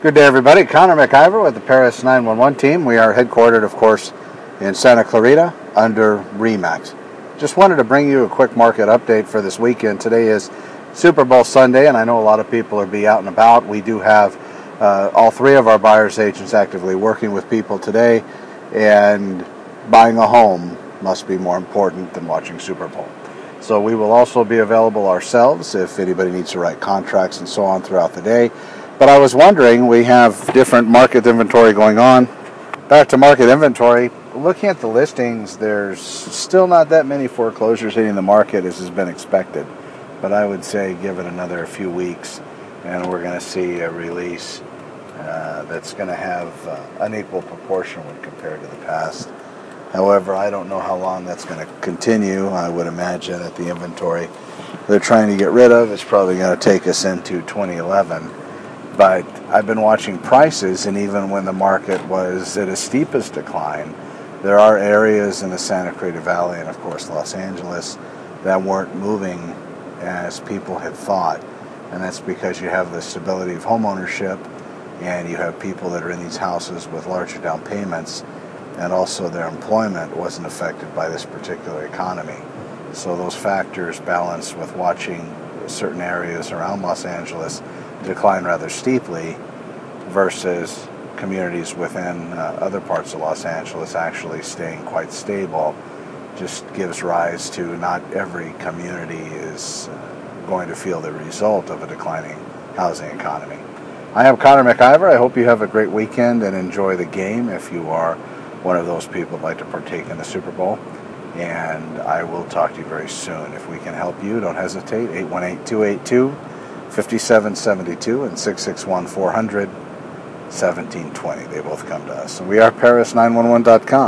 Good day, everybody. Connor McIver with the Paris 911 team. We are headquartered, of course, in Santa Clarita under RE/MAX. Just wanted to bring you a quick market update for this weekend. Today is Super Bowl Sunday, and I know a lot of people will be out and about. We do have all three of our buyer's agents actively working with people today, and buying a home must be more important than watching Super Bowl. So we will also be available ourselves if anybody needs to write contracts and so on throughout the day. But I was wondering, we have different market inventory going on. Back to market inventory, looking at the listings, there's still not that many foreclosures hitting the market as has been expected. But I would say give it another few weeks and we're going to see a release that's going to have an equal proportion when compared to the past. However, I don't know how long that's going to continue. I would imagine that the inventory they're trying to get rid of is probably going to take us into 2011. But I've been watching prices, and even when the market was at its steepest decline, there are areas in the Santa Clarita Valley and, of course, Los Angeles that weren't moving as people had thought. And that's because you have the stability of home ownership, and you have people that are in these houses with larger down payments, and also their employment wasn't affected by this particular economy. So those factors balanced with watching certain areas around Los Angeles decline rather steeply versus communities within other parts of Los Angeles actually staying quite stable just gives rise to not every community is going to feel the result of a declining housing economy. I am Connor McIver. I hope you have a great weekend and enjoy the game if you are one of those people who'd like to partake in the Super Bowl. And I will talk to you very soon. If we can help you, don't hesitate. 818-282-5772 and 661-400-1720. They both come to us. And we are Paris911.com.